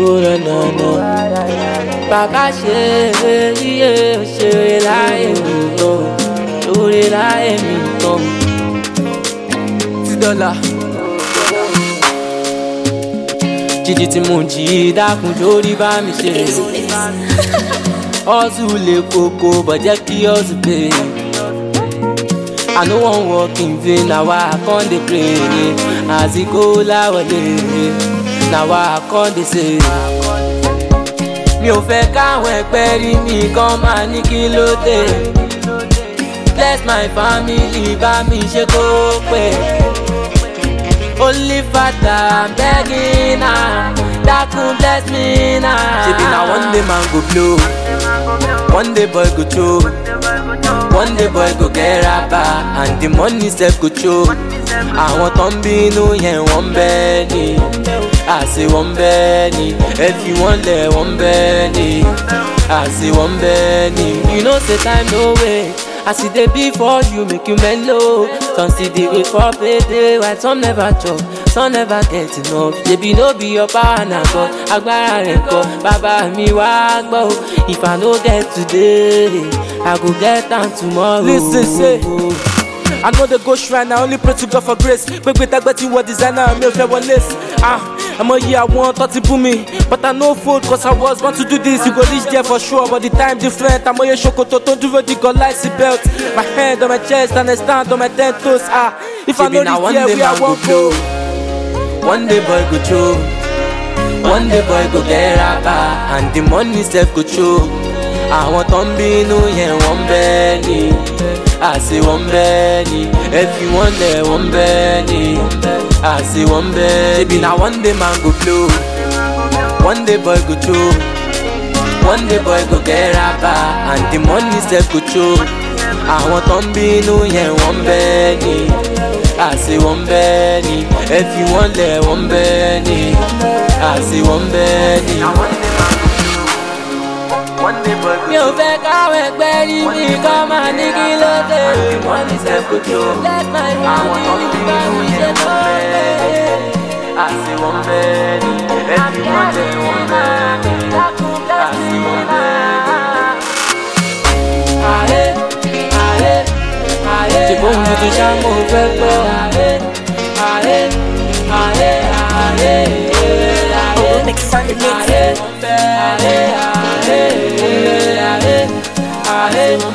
na na. Bàbá ṣe iye ṣeré láyé mi tán, ṣoré láyé mi tán. $10. Jíjí tí mo jí dákun jórí bá mi ṣe. Hustle lè koko bọ̀jẹ́ kí hustle pay. I no wan work in vain, na why I come dey pray. As e go láwọlé, na why I come dey say. Mi ò fẹ́ káwọn ẹgbẹ́ rí mi kán máa ní kí ló dé. Bless my family, bá mi ṣe kó pẹ́. Only Father, I'm begging now. Dákun bless me now. Ṣebí na one day man go blow, one day boy go choke, one day boy go get rapper, and the money sef go choke. Àwọn tó ń bínú yẹn wọ́n bẹ́ ni, àṣé wọ́n bẹ́ ni. Ẹ̀fí wọ́n lẹ̀ wọ́n bẹ́ ni, àṣé wọ́n bẹ́ ni. You know say time no wait. As e dey be for you, make you mellow. Some still dey wait for payday, while some never chop, some never get enough. Shebi no be your power na God, agbára rẹ̀ kọ́. Bàbá mi wá gbọ́, if I no get today, I go get am tomorrow. Listen, say, I know the go shrine, I only pray to God for grace. Gbegbe tagbeti wọ designer, mi ò fẹ́ wọ lace. I'ma I want 30 me, but I no fold cause I was born to do this. You go reach there for sure, but the time different. I'm on shokoto, don't do the go like seat belt. My hand on my chest and I stand on my 10 toes. If I know this year, we are one go. One day boy go choke, one day boy go get rapper, and the money sef go choke. Àwọn tó ń bínú yẹn wọ́n bẹ́ ni, àṣé wọ́n bẹ́ ni. Ẹ̀fí wọ́n lẹ̀ wọ́n bẹ́ ni, àṣé wọ́n bẹ́ ni. Ṣebí na one day man go blow, one day boy go choke, one day boy go get rapper, and the money sef go choke. Àwọn tó ń bínú yẹn wọ́n bẹ́ ni, àṣé wọ́n bẹ́ ni. Ẹ̀fí wọ́n lẹ̀ wọ́n bẹ́ ni, àṣé wọ́n bẹ́ ni. Mi ò fẹ́ káwọn ẹgbẹ́ rí mi kán máa ní kí ló dé. Let my family bá mi ṣe tó pé. Àṣé wọ́n bẹ́ ni, ẹ̀fí wọ́n lẹ̀ wọ́n bẹ́ ni, àṣé wọ́n bẹ́ ni. Ààrẹ, ààrẹ, ààrẹ. Ṣé bóun tuntun ṣá mo fẹ́ gbọ́? Ààrẹ, ààrẹ, ààrẹ, ààrẹ. Mix on the mix. Ààrẹ, ààrẹ, ààrẹ.